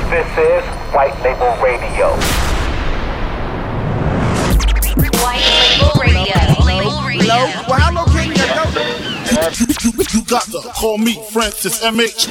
This is White Label Radio. White Label Radio. Hello? Well, how low can you go? You got to call me Francis M.H.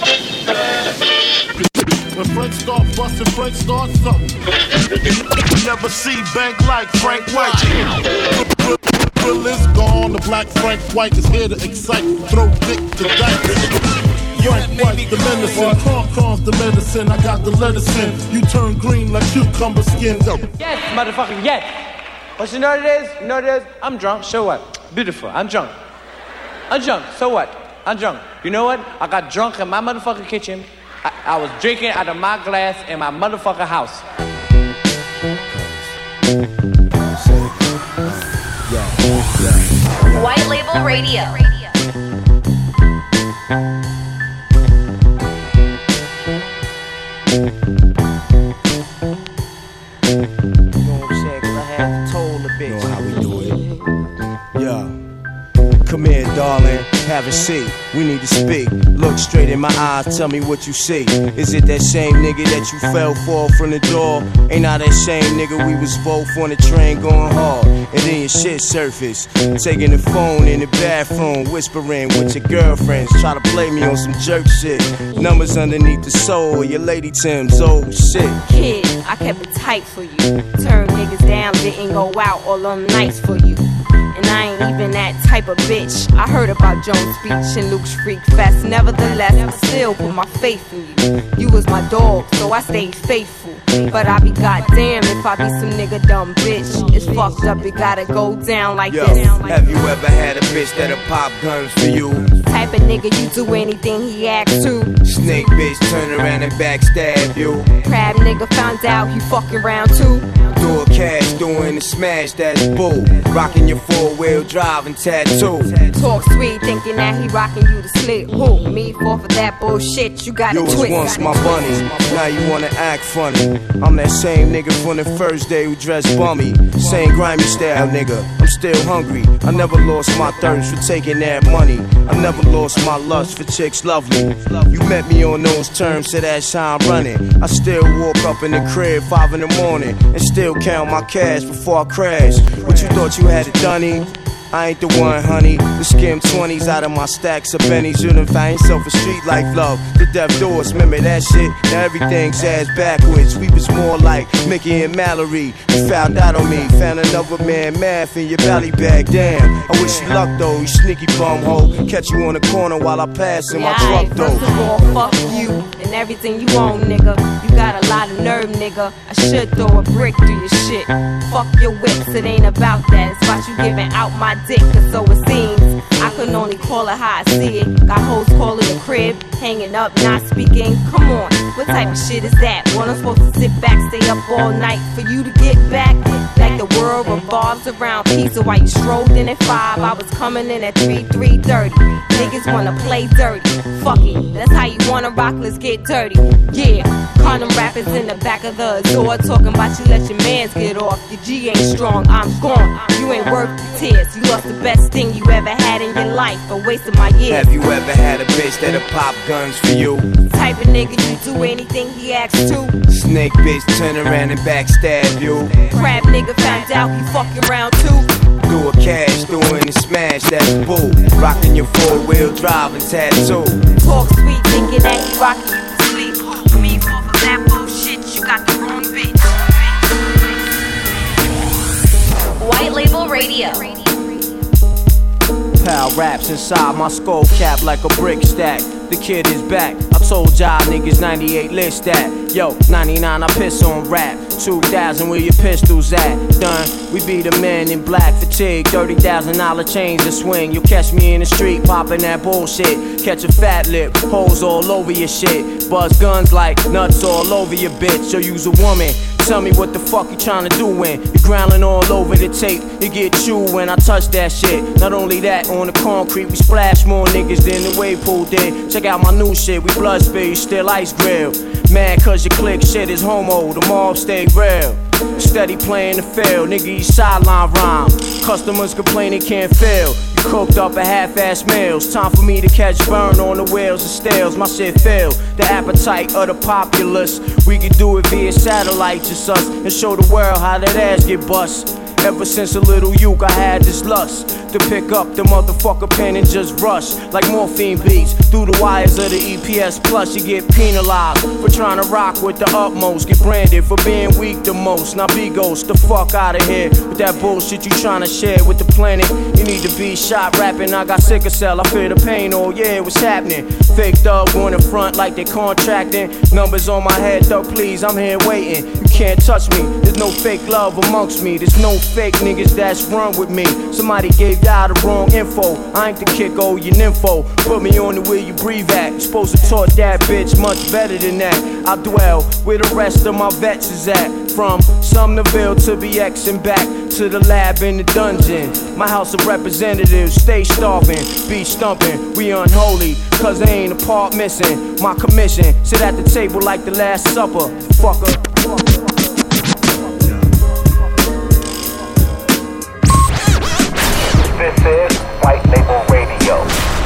When French start busting, French start something. Never see bank like Frank White. Drill is gone, the black Frank White is here to excite, throw dick to dice. Frank White, the medicine, Con's the medicine, I got the medicine. You turn green like cucumber skin. Yes, motherfucker, yes. But you know what it is? You know what it is? I'm drunk, so what? Beautiful, I'm drunk. I'm drunk, so what? I'm drunk. You know what? I got drunk in my motherfucking kitchen. I was drinking out of my glass in my motherfucking house. White Label Radio. Come here, darling, have a seat. We need to speak. Look straight in my eyes, tell me what you see. Is it that same nigga that you fell for from the door? Ain't I that same nigga we was both on the train going hard? And then your shit surface. Taking the phone in the bathroom, whispering with your girlfriends. Try to play me on some jerk shit. Numbers underneath the soul, your lady Tim's old shit. Kid, I kept it tight for you. Turned niggas down, didn't go out all them nights for you. And I ain't even that type of bitch. I heard about Jones Beach and Luke's Freak Fest. Nevertheless, I still put my faith in you. You was my dog, so I stayed faithful. But I be goddamn if I be some nigga dumb bitch. It's fucked up, it gotta go down like Yo, this. Have you ever had a bitch that'll pop guns for you? Type of nigga you do anything he asks to. Snake bitch turn around and backstab you. Crab nigga found out he fucking round too. Do a cash, doing the smash, that's bull. Rocking your four-wheel drive and tattoo. Talk sweet, thinking that he rocking you to sleep. Who? Me fall for that bullshit, you got You it was twisted. once my bunny, now you wanna act funny. I'm that same nigga from the first day who dressed bummy. Same grimy style nigga, I'm still hungry. I never lost my thirst for taking that money. I never lost my lust for chicks lovely. You met me on those terms, so that's how I'm running. I still walk up in the crib 5 in the morning and still count my cash before I crash. What you thought you had it done? I ain't the one, honey. The skim 20s out of my stacks of bennies. You done find yourself a street life love. The deaf doors, remember that shit? Now everything's ass backwards. We was more like Mickey and Mallory. You found out on me, found another man math in your belly bag. Damn, I wish you luck though, you sneaky bum hoe. Catch you on the corner while I pass in my truck though. First of all, fuck you and everything you own, nigga. You got a lot of nerve, nigga. I should throw a brick through your shit. Fuck your whips, it ain't about that. It's about you giving out my dick, cause so it seems. I can only call it how I see it. Got hoes calling the crib, hanging up, not speaking. Come on, what type of shit is that? When I'm supposed to sit back, stay up all night for you to get back? Like the world revolves around pizza while you strolled in at 5. I was coming in at 3:30. Niggas wanna play dirty. Fuck it, that's how you wanna rock, let's get dirty. Yeah, condom rappers in the back of the door talking about you let your mans get off. Your G ain't strong, I'm gone. You ain't worth the tears. You lost the best thing you ever had in your life for wasting my years. Have you ever had a bitch that'll pop guns for you? Type of nigga you do anything he asks to. Snake bitch turn around and backstab you. Crab nigga found out he fucking round too. Do a cash, doing the smash, that's bull. Rocking your four-wheel drive and tattoo. Talk sweet, thinking that he rocking you to sleep. Me fall for that bullshit, you got the wrong bitch. White Label Radio. Pal raps inside my skull cap like a brick stack. The kid is back. I told y'all niggas 98 list that. Yo, 99 I piss on rap. 2000 where your pistols at? Done. We be the men in black fatigue. $30,000 chains to swing. You'll catch me in the street popping that bullshit. Catch a fat lip, holes all over your shit. Buzz guns like nuts all over your bitch. So use a woman. Tell me what the fuck you tryna do when you're growling all over the tape. You get chewed when I touch that shit. Not only that, on the concrete we splash more niggas than the wave pool did. Check out my new shit, we blood spill, you still ice grill. Mad cause your click shit is homo, the mob stay real. Steady playing the field, nigga you sideline rhyme. Customers complain they can't feel. You Cooked up at half-ass meals. Time for me to catch burn on the wheels and stales. My shit failed. The appetite of the populace. We can do it via satellite, just us, and show the world how that ass get bust. Ever since a little youth, I had this lust to pick up the motherfucker pen and just rush like morphine beats through the wires of the EPS Plus. You get penalized for trying to rock with the utmost. Get branded for being weak the most. Now be ghost the fuck out of here with that bullshit you trying to share with the planet. You need to be shot rapping. I got sickle cell. I feel the pain. Oh yeah, what's happening? Fake thug going in front like they contracting. Numbers on my head, thug, please. I'm here waiting. You can't touch me. There's no fake love amongst me. There's no fake niggas that's run with me. Somebody gave y'all the wrong info. I ain't the kick, oh, you nympho. Put me on the where you breathe at. You're supposed to taught that bitch much better than that. I dwell where the rest of my vets is at. From Sumnerville to BX and back to the lab in the dungeon. My house of representatives stay starving, beat stumping. We unholy, cause there ain't a part missing. My commission, sit at the table like the Last Supper. Fucker. This is White Label Radio.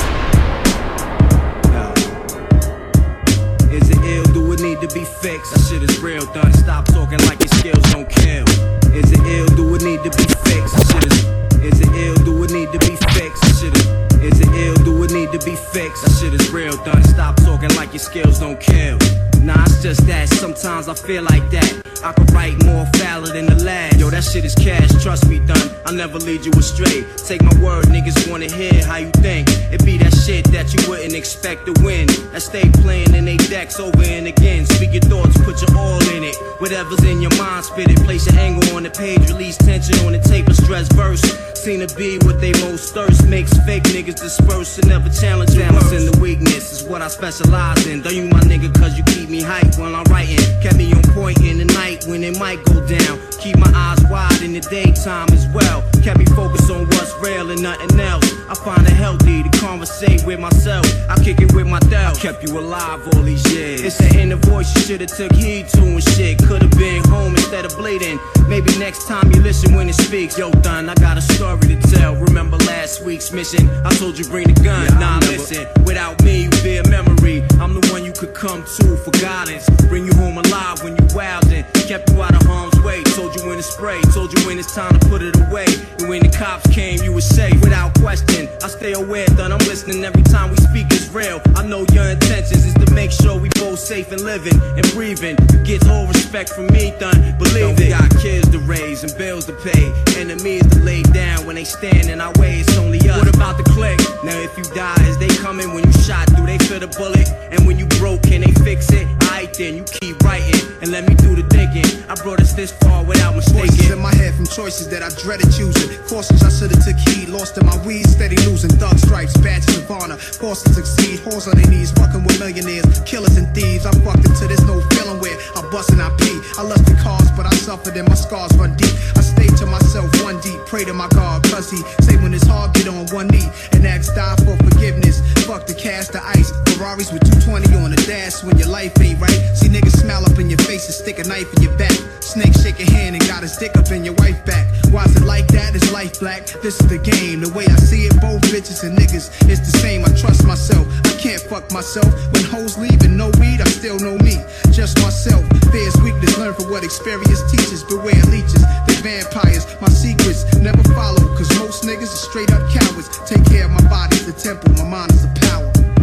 Is it ill? Do it need to be fixed? That shit is real, done. Stop talking like your skills don't kill. Is it ill? Do it need to be fixed? That shit is it ill? Do it need to be fixed? That shit is it ill? Do it need to be fixed? That shit is real, done. Stop talking like your skills don't kill. Nah, it's just that sometimes I feel like that. I could write more foul than the last. Yo, that shit is cash, trust me, done. I'll never lead you astray. Take my word, niggas wanna hear how you think. It be that shit that you wouldn't expect to win. That stay playing in they decks over and again. Speak your thoughts, put your all in it. Whatever's in your mind, spit it. Place your angle on the page, release tension on the tape, a stress verse. Seen to be what they most thirst. Makes fake niggas disperse and never challenge your balance in the weakness is what I specialize in. Though you my nigga cause you keep me hype while I'm writing. Kept me on point in the night when it might go down. Keep my eyes wide in the daytime as well. Kept me focused on what's real and nothing else. I find it healthy to conversate with myself. I kick it with my doubt. Kept you alive all these years. It's the inner voice you should've took heed to and shit. Could've been home instead of bleeding. Maybe next time you listen when it speaks. Yo, done, I got a story to tell. Remember last week's mission? I told you bring the gun. Nah, listen, without me you be a memory. I'm the one you could come to for guidance. Bring you home alive when you wildin'. Kept you out of harm's way. Told you when to spray. Told you when it's time to put it away. And when the cops came, you were safe. Without question, I stay aware, done. I'm listening every time we speak is real. I know your intentions is to make sure we both safe and living and breathing. You get whole respect from me, done. Believe it. We got kids to raise and bills to pay. Enemies to lay down when they stand in our way. It's only us. What about the click? Now if you die, is they coming when you shot? Do they feel the bullet? And when you broke, can they fix it? Alright then, you keep writing and let me do the thinking. I brought us this far without mistaking. Voices in my head from choices that I dreaded choosing. Cautions I should've took heed. Lost in my weed, steady losing. Thug stripes, badges of honor. Forced to succeed. Hoes on their knees, fucking with millionaires, killers and thieves. I fucked until there's no feeling where I bust and I pee. I lusted cars, but I suffered and my scars run deep. I stayed to myself one deep. Pray to my God, cause he say when it's hard, get on one knee and ask God for forgiveness. Fuck the cash, the ice. Ferraris with 220 on the dash when your life ain't right. See niggas smile up in your face and stick a knife in your back. Snake shake your hand and got his dick up in your wife back. Why is it like that? Is life black? This is the game. The way I see it, both bitches and niggas, it's the same. I trust myself. I can't fuck myself. When hoes leave and no weed, I still know me. Just myself. Fear's weakness. Learn from what experience teaches. Beware leeches. They vampires. My secrets never follow. Cause most niggas are straight up cowards. Take care of my body, the temple. My mind is the power.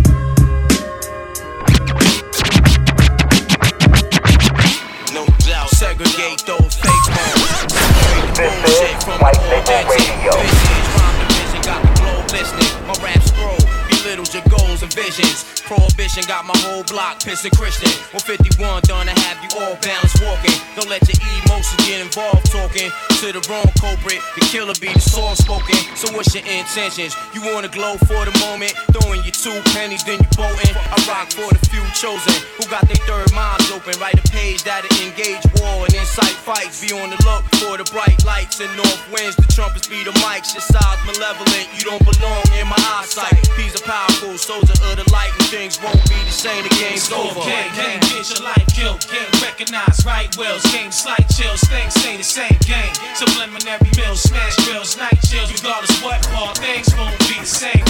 No doubt. Segregate those fake homes. This is White Label Radio. Got the globe listening. My rap scroll belittles your goals and visions. Prohibition got my whole block pissing Christian. 151 done to have you all balanced walking. Don't let your emotions get involved talking to the wrong culprit. The killer be the soft spoken. So what's your intentions? You wanna glow for the moment, throwing your 2 pennies, then you bolting. I rock for the few chosen who got their third minds open. Write a page that'll engage war and incite fights. Be on the look for the bright lights and north winds. The trumpets be the mics. Your side's malevolent. You don't belong in my eyesight. These are powerful soldier of the light, and things won't be the same. The game's over. Gang, get your life killed. Game recognized, right wills. Game slight chills. Things stay the same. Game. Subliminary mills, smash drills, night chills, regardless what, all things won't be the same.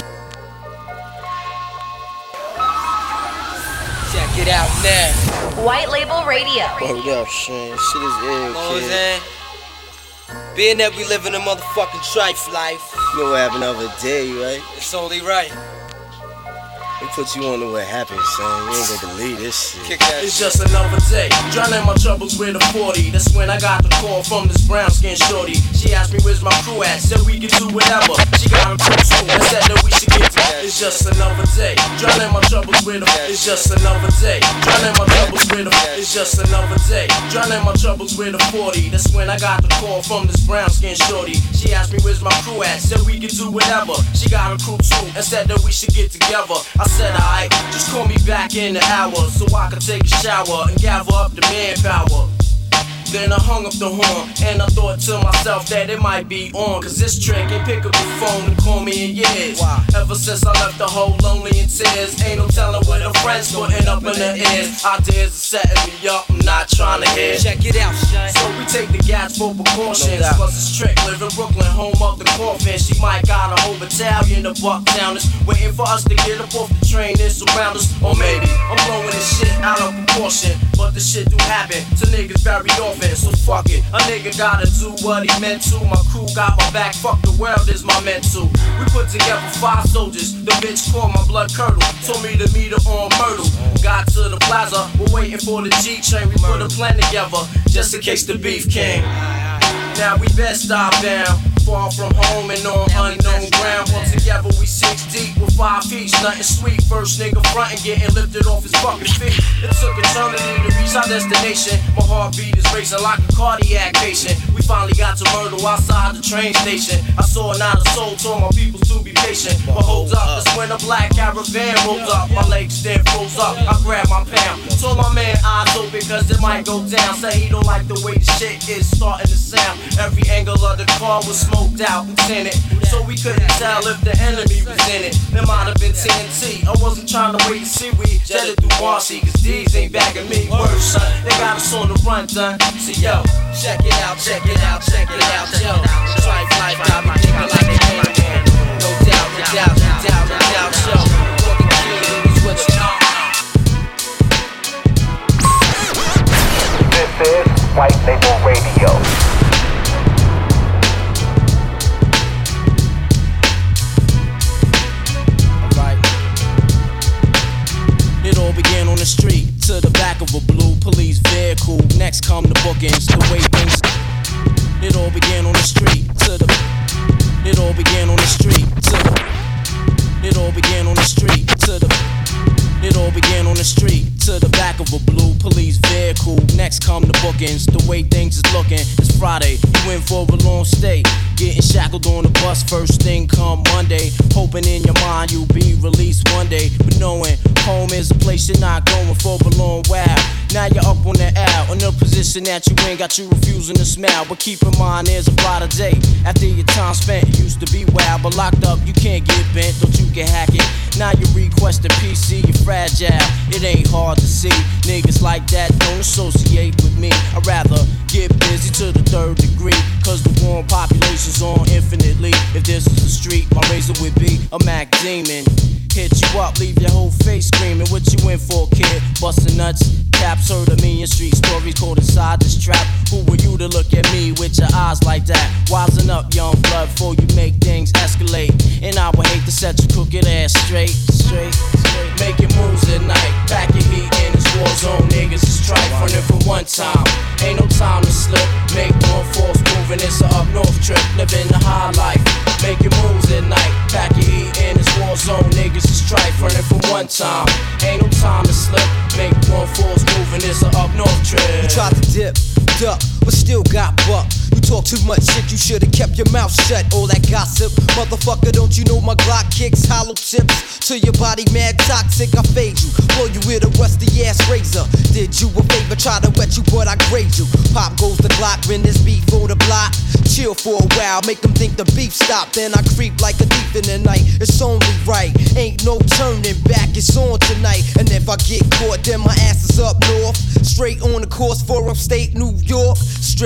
Check it out now. White Label Radio. Hold up, Shane. Shit is ill, kid. Being that we live in a motherfucking trife life, you know what happened the other day, right? It's only right. They put you on to what happened, son. You ain't gonna believe this shit. It's just another day, drowning my troubles with a 40. That's when I got the call from this brown skin shorty. She asked me where's my crew at, said we can do whatever. She got a crew too, and said that we should get together. It's just another day, drowning my troubles with a. It's just another day, drowning my troubles with a. It's just another day, drowning my troubles with a 40. That's when I got the call from this brown skin shorty. She asked me where's my crew at, said we can do whatever. She got a crew too, and said that we should get together. I said alright, just call me back in an hour so I can take a shower and gather up the manpower. Then I hung up the horn and I thought to myself that it might be on, cause this trick ain't pick up the phone and call me in years. Ever since I left the whole lonely in tears, ain't no telling what her friends gon' end up in her ears. Ideas are setting me up, I'm not trying to hear. Check it out, Shine. So we take the gas for precautions, plus this trick live in Brooklyn, home of the coffin. She might got a whole battalion of Bucktowners waiting for us to get up off the train and surround us. Or maybe I'm blowing this shit out of proportion, but this shit do happen to niggas very often. So fuck it, a nigga gotta do what he meant to. My crew got my back, fuck the world is my mental. We put together 5 soldiers, the bitch called my blood curdle. Told me to meet her on Myrtle. Got to the plaza, we're waiting for the G train. We put a plan together, just in case the beef came. Now we best stop down, far from home and on unknown ground. Once together we 6 deep with 5 feet, nothing sweet. First nigga frontin', getting lifted off his fucking feet. It took eternity to reach our destination. My heartbeat is racing like a cardiac patient. We finally got to Myrtle outside the train station. I saw not a soul, told my people to be patient. But hold up, that's when a black caravan rolls up. My legs then froze up, I grabbed my pound. Told my man eyes open cause it might go down. Say he don't like the way the shit is starting to sound. Every angle of the car was smoked out and tinted, so we couldn't tell if the enemy was in it. There might have been TNT, I wasn't trying to wait to see. We jetted through Marcy, cause these ain't bagging me. Word, son, they got us on the run, done. So yo, check it out, check it out, check it out, yo. Trife life got me thinking like a man. No doubt, no doubt, no doubt, no doubt, yo. Fucking kid is what you know. This is White Label Radio. It all began on the street, to the back of a blue police vehicle. Next come the bookings, the way things. It all began on the street, to the. It all began on the street, to the. It all began on the street, to the. It all began on the street, to the back of a blue police vehicle. Next come the bookings, the way things is looking. It's Friday, you in for a long stay. Getting shackled on the bus, first thing come Monday. Hoping in your mind you'll be released one day. But knowing home is a place you're not going for a long while. Now you're up on the L, in a position that you ain't got you refusing to smile. But keep in mind there's a brighter day. After your time spent, it used to be wild, but locked up you can't get bent, don't you get hack it. Now you requesting PC, you're fragile. It ain't hard to see. Niggas like that don't associate with me. I'd rather get busy to the 3rd degree, cause the warm population's on infinitely. If this is the street, my razor would be a Mac Demon. Hit you up, leave your whole face screaming. What you in for, kid? Bustin' nuts, caps, heard a million street stories caught inside this trap. Who were you to look at me with your eyes like that? Wisen up, young blood, before you make things escalate. And I would hate to set your crooked ass straight. Making moves at night, pack your heat in this war zone. Niggas is trife, running for one time. Ain't no time to slip. Make one force moving, it's a up north trip. Living the high life, making moves at night, pack your heat in this war zone. Niggas is trife, running for one time. Ain't no time to slip. Make one force moving, it's a up north trip. You tried to dip, duck, but still got buck. You talk too much shit, you should've kept your mouth shut. All that gossip, motherfucker, don't you know my Glock kicks hollow tips to your body, mad toxic. I fade you, blow you with a rusty ass razor. Did you a favor, try to wet you, but I grade you. Pop goes the Glock when there's beef on the block. Chill for a while, make them think the beef stopped. Then I creep like a thief in the night. It's only right, ain't no turning back. It's on tonight, and if I get caught, then my ass is up north. Straight on the course for upstate New York. Stress.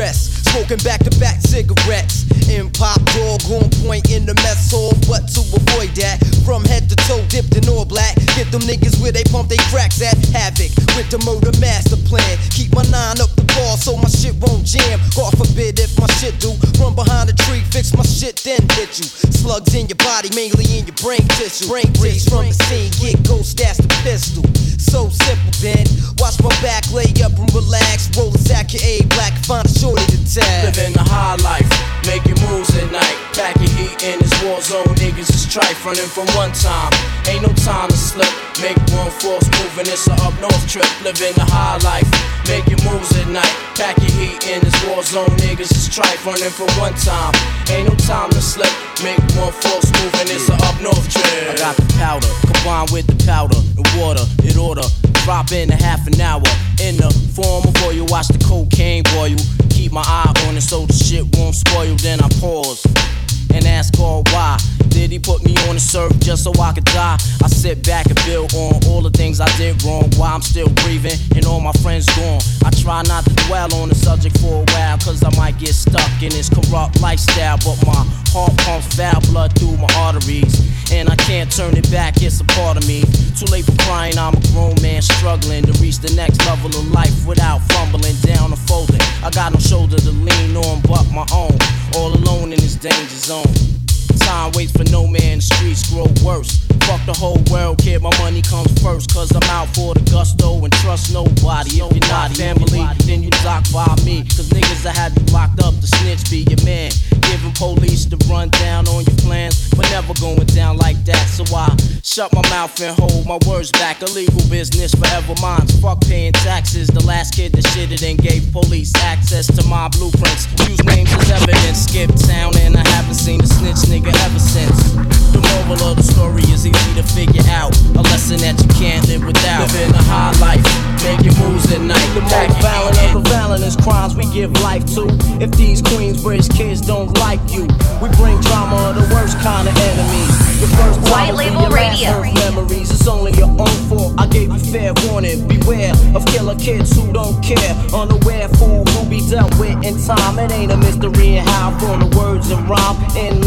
smoking back-to-back cigarettes. In pop dog on point in the mess hall, but to avoid that, from head to toe dipped in all black. Get them niggas where they pump they cracks at. Havoc with the murder master plan. Keep my 9 up the ball so my shit won't jam. God forbid if my shit do. Run behind a tree, fix my shit, then hit you. Slugs in your body, mainly in your brain tissue. Brain breeze from the scene, get ghost, that's the pistol. So simple then, watch my back, lay up and relax. Roll a sack of A black, find a shorty to tag. Living the high life, making moves at night. Pack your heat in this war zone, niggas is trife. Running from one time, ain't no time to slip. Make one force moving, it's a up north trip. Living the high life, making moves at night. Pack your heat in this war zone, niggas is trife. Running from one time, ain't no time to slip. Make one force moving, it's a up north trip. I got the powder, combined with the powder and water, it order. Drop in a half an hour, in the form of oil. Watch the cocaine boil. Keep my eye on it so the shit won't spoil. Then I pause and ask God why. Did he put me on the surf just so I could die? I sit back and build on all the things I did wrong. Why I'm still breathing and all my friends gone. I try not to dwell on the subject for a while, cause I might get stuck in this corrupt lifestyle. But my heart pumps foul blood through my arteries, and I can't turn it back, it's a part of me. Too late for crying, I'm a grown man struggling to reach the next level of life without fumbling down or folding. I got no shoulder to lean on but my own, all alone in this danger zone. Time waits for no man, the streets grow worse. Fuck the whole world, kid, my money comes first. Cause I'm out for the gusto and trust nobody. If you're not family, then you dock by me. Cause niggas that have you locked up, the snitch be your man. Giving police the rundown on your plans, but never going down like that. So I shut my mouth and hold my words back. Illegal business forever mine. Fuck paying taxes. The last kid that shitted and gave police access to my blueprints. Use names as evidence. Skip town and I haven't seen a snitch nigga ever since. The moral of the story is easy to figure out. A lesson that you can't live without. Living a high life, making moves at night. The most violent of the violent is crimes we give life to. If these Queensbridge kids don't like you, we bring drama of the worst kind of enemies. The first White Label Radio. Memories, it's only your own fault. I gave you fair warning. Beware of killer kids who don't care. Unaware fool who be dealt with in time. It ain't a mystery in how from the words and rhyme in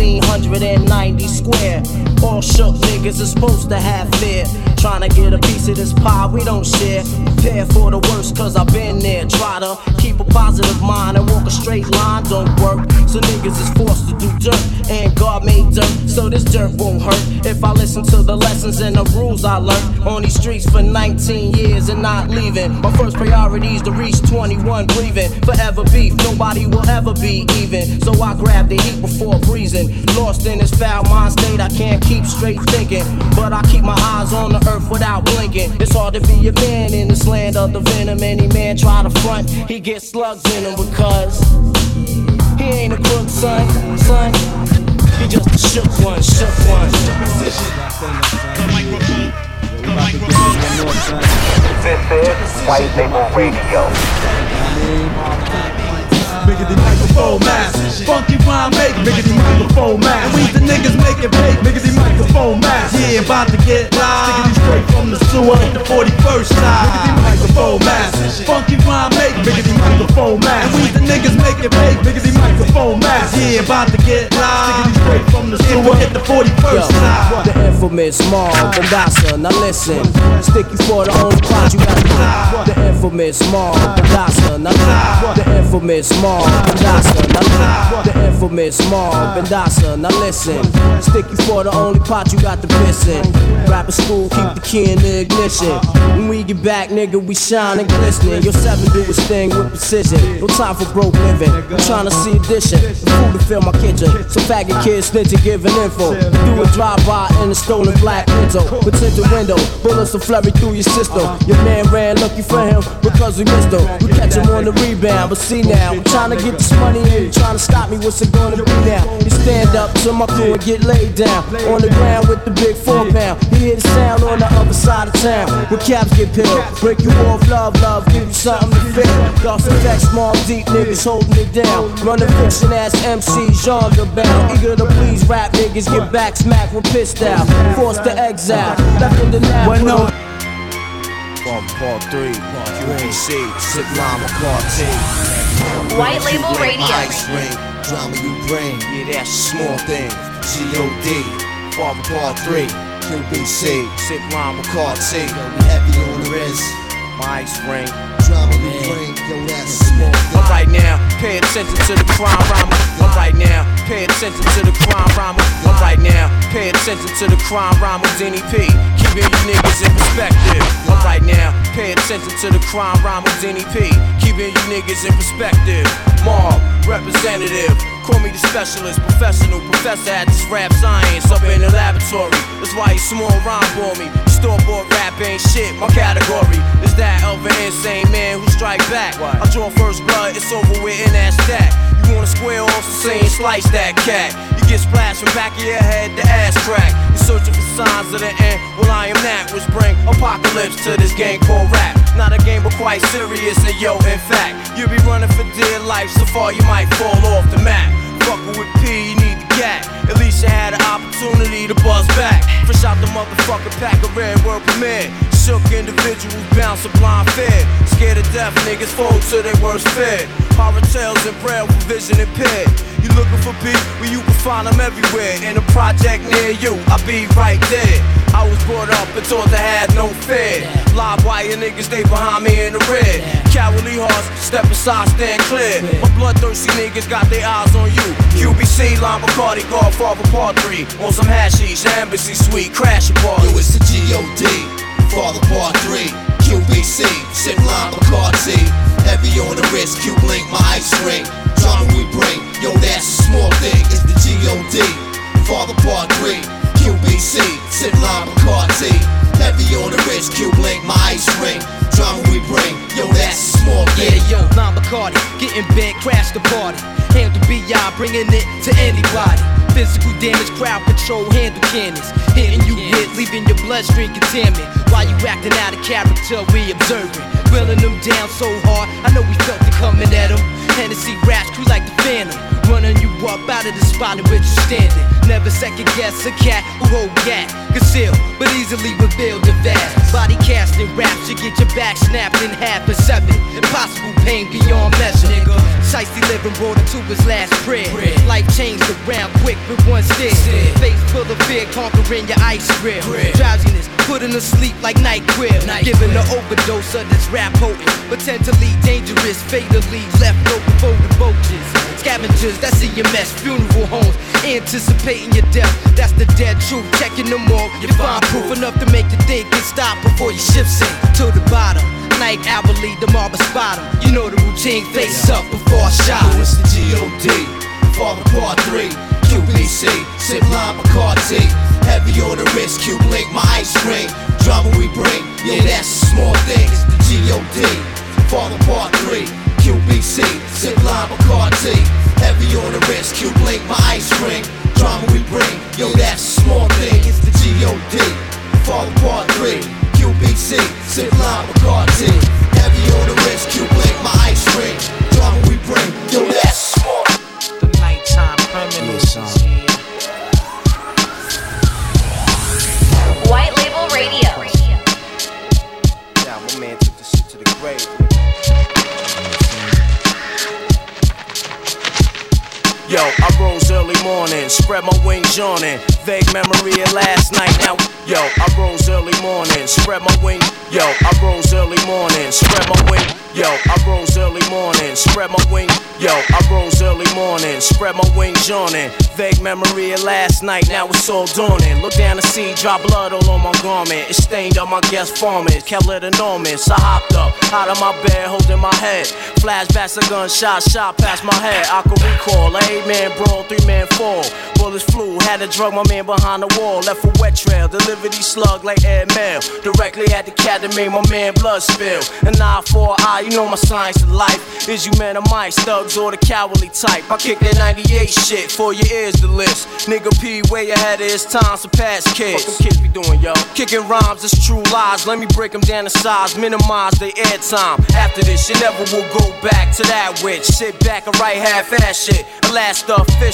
1990 square. All shook niggas is supposed to have fear. Trying to get a piece of this pie we don't share. Prepare for the worst cause I've been there. Try to keep a positive mind and walk a straight line don't work. So niggas is forced to do dirt, and God made dirt, so this dirt won't hurt. If I listen to the lessons and the rules I learned on these streets for 19 years and not leaving. My first priority is to reach 21 breathing. Forever beef, nobody will ever be even. So I grab the heat before breezing. Lost in this foul mind state, I can't keep straight thinking. But I keep my eyes on the earth without blinking. It's hard to be a man in this land of the venom. Any man try to front, he gets slugs in him because he ain't a crook, son. He just a shook one. This is White Label Radio. Biggity microphone mask, funky rhyme make biggity microphone mask. And we the niggas making big biggity microphone mask. Yeah, about to get live. Biggity straight from the sewer at the 41st side. Biggity microphone mask, funky rhyme make biggity microphone mask. And we the niggas making big biggity microphone mask. Yeah, about to get live. Biggity straight from the sewer at the 41st side. The infamous Marv Bandasa, now listen. Sticky for the only part you got to do. The infamous Marv Bandasa, now listen. The infamous Marv Bandasa, now listen. The infamous Marv Bandasa, now listen. Sticky for the only pot you got to piss in. Rapper school, keep the key in the ignition. When we get back, nigga, we shine and glistening. Your 7 do his thing with precision. No time for broke living. I'm trying to see addition. Food to fill my kitchen. So faggot kids snitching, giving info. Do a drive-by in a stolen black Pinto. With tinted window, bullets will flurry through your system. Your man ran lucky for him because we missed him. We catch him on the rebound, but see now, I'm trying to get this money in. Trying to stop me, what's it gonna be now? You stand up to my crew and get laid down. On the ground with the big 4-pound. You hear the sound on the other side of town. Where caps get peeled. Break you off, love, give you something to feel. Lost effect, small, deep niggas holding it down. Running fiction ass MC, genre bound. Eager to please rap niggas, get back smacked with pissed out. Forced to exile, left in the now. Part 3, QBC, Sip Lime McCarty. White Label Radio. Ice ring, drama you bring, yeah, that's a small thing. G.O.D. Father Part 3, QBC, Sip Lime McCarty. Yo, we heavy on the wrist. My ice ring, drama you bring, yo, that's a small thing. I'm right now, pay attention to the crime rhymer. I'm right now, pay attention to the crime rhymer. I'm right now, pay attention to the crime rhymer. Denny P, keeping you niggas in perspective. I'm right now, pay attention to the crime rhymer. Denny P, keeping you niggas in perspective. Mob, representative, call me the specialist, professional professor at this rap science up in the laboratory. That's why you small rhyme for me. Store-bought rap ain't shit, my category is that of an insane man who strike back. I draw first blood, it's over with and that's that. You wanna square off the scene, slice that cat. You get splashed from back of your head, the ass crack. You're searching for signs of the end, well I am that, which bring apocalypse to this game called rap. Not a game but quite serious, and yo, in fact, you'll be running for dear life, so far you might fall off the map. Fuckin' with P, you need the gat. At least you had an opportunity to buzz back. Fresh out the motherfucking pack of red world premiere. Shook individuals bounce a blind fear. Scared to death, niggas fold to their worst fear. Horror tales and braille for vision impaired. You looking for beef, well you can find them everywhere. In a project near you, I'll be right there. I was brought up and taught to have no fear. Live wire niggas, they behind me in the rear. Cowardly hearts, step aside, stand clear. My bloodthirsty niggas got their eyes on you. QBC, Lime McCarty, Godfather Part 3. On some hashish, embassy suite, crash your party. Yo, it's the G.O.D. Father Part 3, QBC, Sip Lime McCarty. Heavy on the wrist, Q Blink, my ice ring. Drama we bring, yo, that's a small thing. It's the G.O.D. Father Part 3, QBC, Sip Lime McCarty. Heavy on the wrist, Q Blink, my ice ring. Drama we bring, yo, that's a small thing. Yeah, yo, Lime McCarty, getting bent, crash the party. Handle B.I., bringing it to anybody. Physical damage, crowd control, handle cannons. Hitting you hit, leaving your bloodstream contaminant. While you acting out of character, we observing. Grilling them down so hard, I know we felt it coming at them. Hennessy raps, crew like the Phantom. Running you up out of the spot in which you standing. Never second guess a cat who hold gat. Conceal, but easily reveal the vast. Body casting raps, you get your back snapped in half and 7. Impossible pain beyond measure, nigga. Shiesty living brought him to his last prayer. Life changed around quick with one stare. Face full of fear, conquering your ice grill. Drowsiness, putting to sleep like night grill. Giving the overdose of this rap potent. Potentially dangerous, fatally left open for the vultures. Scavengers, that's in your mess, funeral homes. Anticipating your death, that's the dead truth. Checking them all, you find proof enough to make you think and stop before your ship sink to the bottom. Night hourly, the marble spot 'em. You know the routine, face up before I shot. Yo, it's the G.O.D. Father Part 3, QBC, Sip Lime McCarty. Heavy on the wrist, Q Blink, my ice ring. Drama we bring, yeah, that's a small thing. It's the G.O.D. Father Part 3, QBC, Sip Lime McCarty. Heavy on the wrist, Q Blink, my ice ring. Drama we bring, yo, that's a small thing. It's the G.O.D. Father Part 3, QBC, Sip Lime McCarty. Heavy on the wrist, Q Blink, my ice ring. Drama we bring, yo, that's small. The nighttime criminals. White Label Radio. Yeah, my man took this shit to the grave. Yo, I rose early morning, spread my wings yawning. Vague memory of last night. Now, yo, I rose early morning, spread my wings. Yo, I rose early morning, spread my wings. Yo, I rose early morning, spread my wings. Yo, I rose early morning, spread my wings yawning. Vague memory of last night, now it's all dawning. Look down to see, drop blood all on my garment. It stained up my guest farmers, kept it enormous. I hopped up, out of my bed, holding my head. Flashbacks, a gunshot, shot past my head. I could recall, a 8-man brawl, 3-man fall. Bullets flew, had to drug my man behind the wall. Left a wet trail, delivered these slug like airmail. Directly at the cat that made my man blood spill. An eye for an eye, you know my science of life. Is you men or mice, thugs or the cowardly type. I kick that 98 shit, for your ears the list. Nigga P way ahead of his time, so past kids. What them kids be doing, yo? Kicking rhymes, it's true lies. Let me break them down in size, minimize their airtime. After this, you never will go back to that witch. Sit back and write half-ass shit. Last official,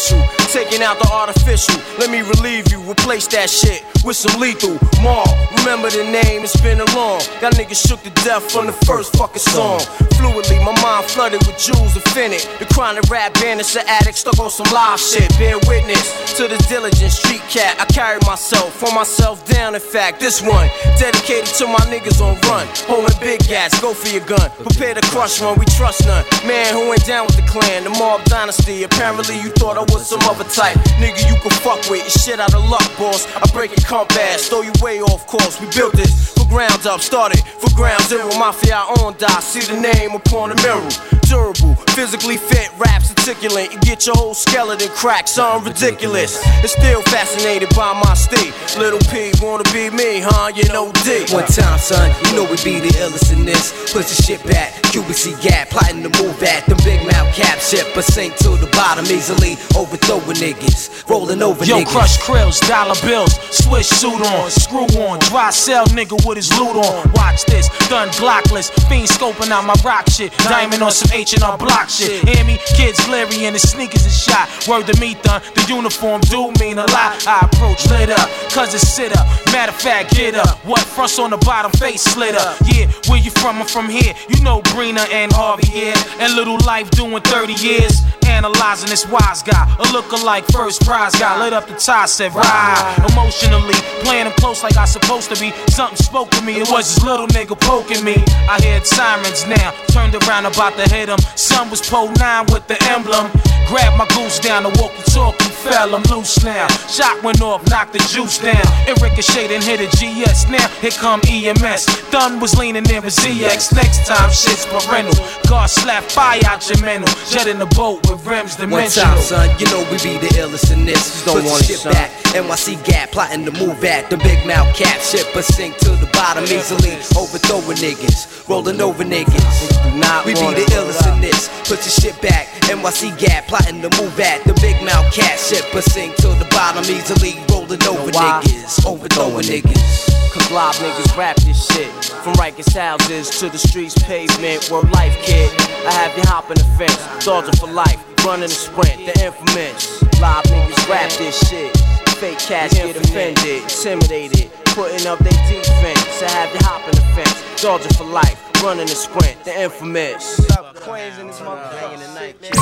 taking out the artificial. Let me relieve you, replace that shit with some lethal. Maul, remember the name, it's been a long. Got niggas shook to death from the first fucking song. Fluidly, my mind flooded with jewels infinite. The chronic rap banished the addict, stuck on some live shit. Bear witness to this diligent street cat. I carry myself, for myself down. In fact, this one dedicated to my niggas on run, holding big gats. Go for your gun, prepare to crush one. We trust none. Man who ain't down with the clan, the mob dynasty. Apparently you thought I was some other type. Nigga you can fuck with, your shit out of luck, boss. I break your compass, throw you way off course. We built this for ground up, started for ground zero. Mafia on die, see the name upon the mirror. Durable, physically fit, raps articulate. You get your whole skeleton cracked, something ridiculous. It's still fascinated by my state. Little P wanna be me, huh? You know D. One time, son, you know we be the illest in this. Push the shit back, QBC gap, plotting to move at the big mouth cap ship, but sink to the bottom easily, overthrowing niggas, rolling over Yo, niggas. crush krills, dollar bills, switch suit on, screw on, dry cell nigga with his loot on. Watch this, done glockless, fiend scoping out my rock shit, diamond on some H&R block shit. Hear me? Kids glary and the sneakers is shot. Word to me, done, the uniform do mean a lot. I approach lit up, cause it's sit up. Matter of fact, get up. What fronts on the bottom, face slit up. Yeah, where you from? I'm from here. You know Brina and Harvey here. And Little Life doing 30 years. Analyzing this wise guy, a lookalike first prize guy. Lit up the tie, said ride. Emotionally, playing him close like I supposed to be. Something spoke to me, it was this little nigga poking me. I heard sirens now, turned around about to hit him. Son was Pole 9 with the emblem. Grabbed my goose down, the walkie-talkie fell, I'm loose now. Shot went off, knocked the juice down. It ricocheted and hit a GS. Now here come EMS. Thun was leaning near a ZX. Next time shit's parental. God slap fire out your mental. Jet in the boat with rims dimensional. One time, son, you know we be the illest in this. Don't Put want the shit back. NYC gap, plotting to move at the big mouth cap ship, but sink to the bottom easily, overthrowing niggas, rolling over niggas. We be the illest in this. Put your shit back. NYC gap, plotting to move at the big mouth cat ship, but sink to the bottom easily, rolling over niggas, overthrowing niggas. Cause live niggas rap this shit. From Rikers houses to the streets pavement. Word life, kid. I have you hopping the fence. Dodging for life, running the sprint, the infamous. Live niggas rap this shit. Fake cats get offended, intimidated, putting up their defense. I have you hopping the fence. Dodging for life, running the sprint, the infamous. Queens in this motherfucker tonight. This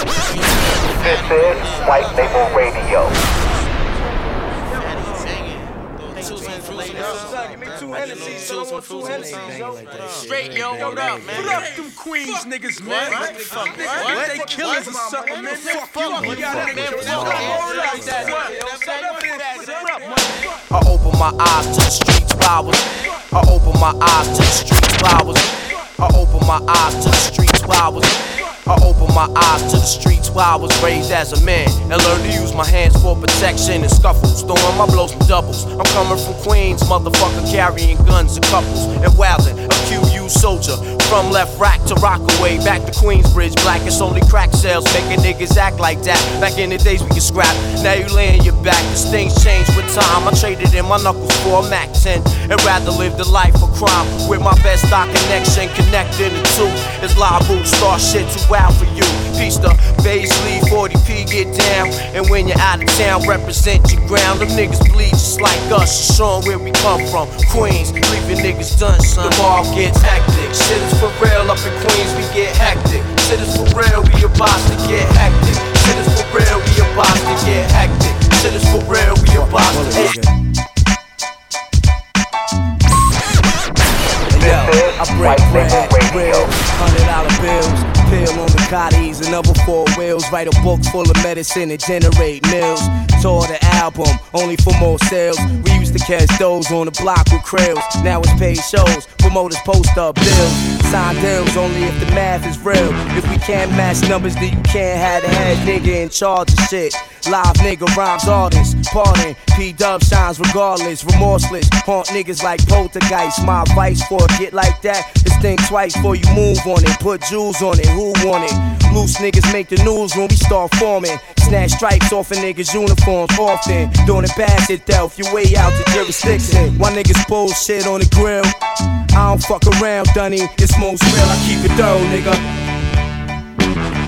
is White Label Radio. Give me 2 Hennessy's, so I want 2 Hennessy's, yo. Straight, yo, what up, man? What up, them Queens niggas, man? Niggas, they killers or something, man. Fuck you, I open my eyes to the streets flowers. I open my eyes to the streets flowers. I open my eyes to the streets flowers. I open my eyes to the streets where I was raised as a man and learned to use my hands for protection and scuffles, throwing my blows for doubles. I'm coming from Queens, motherfucker, carrying guns and couples and wildin', a QU soldier. From left rack to Rockaway, back to Queensbridge, black it's only crack sales, making niggas act like that. Back in the days we could scrap, now you laying your back. Cause things change with time. I traded in my knuckles for a Mac 10 and rather live the life of crime with my best stock connection. Connecting the two is live boots, start shit too wild for you. Peace to Paisley, 40p, get down. And when you're out of town, represent your ground. Them niggas bleed just like us, showing where we come from. Queens, leaving niggas done, son. The ball gets hectic. Shit is for real, up in Queens we get hectic. Shit is for real, we about to get hectic. Shit is for real, we about to get hectic. Shit is for real, we about to get hectic. I break bread, real, $100 bills, pill on the Gottis and other 4 wheels. Write a book full of medicine and generate mills. Tour the album, only for more sales. We used to catch those on the block with krills. Now it's paid shows, promoters post up bills. Sign deals only if the math is real. If we can't match numbers, then you can't have the head nigga in charge of shit. Live nigga rhymes artists, pardon. P-Dub shines regardless, remorseless. Haunt niggas like poltergeist. My advice for a get like that is think twice before you move on it. Put jewels on it, who want it? Loose niggas make the news when we start forming. Snatch stripes off of niggas' uniforms often. Doing it past itself, your way out the jurisdiction. Why niggas bullshit on the grill? I don't fuck around, Dunny. It's most real, I keep it thorough, nigga.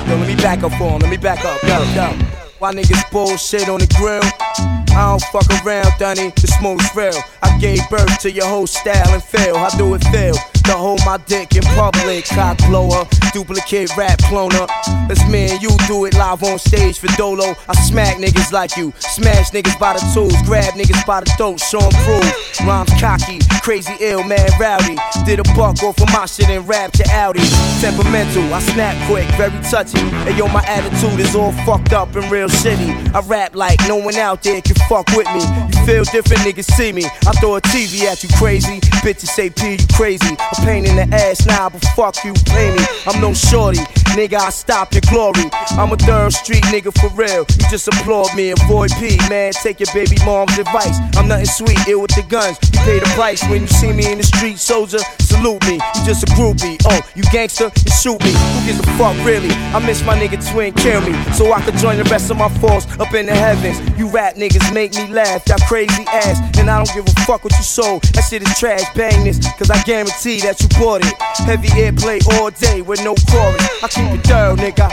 Yo, let me back up for him, let me back up, yo. Why niggas bullshit on the grill? I don't fuck around, Dunny, the smoke's real. I gave birth to your whole style and feel. How do it feel to hold my dick in public? Cock blower, duplicate rap cloner. That's me and you do it live on stage for Dolo. I smack niggas like you, smash niggas by the tools, grab niggas by the throat, show 'em proof. Rhymes cocky, crazy ill, man rowdy. Did a buck off of my shit and rapped your Audi. Temperamental, I snap quick, very touchy. And yo, my attitude is all fucked up and real shitty. I rap like no one out there can fuck with me. You feel different, niggas see me. I throw a TV at you crazy. Bitches say P, you crazy. A pain in the ass now, but fuck you, play me. I'm no shorty, nigga, I stop your glory. I'm a third street nigga for real. You just applaud me, avoid P, man. Take your baby mom's advice. I'm nothing sweet, ill with the guns. You pay the price when you see me in the street, soldier. Salute me, you just a groupie. Oh, you gangster, you shoot me. Who gives a fuck, really? I miss my nigga Twin, kill me, so I could join the rest of my force up in the heavens. You rap niggas make me laugh, y'all crazy ass, and I don't give a fuck what you sold. That shit is trash, bang this, cause I guarantee that you bought it. Heavy airplay all day with no chorus. I keep it thorough, nigga.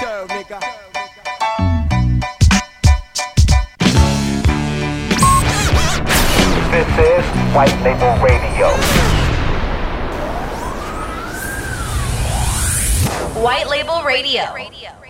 This is White Label Radio. White Label Radio.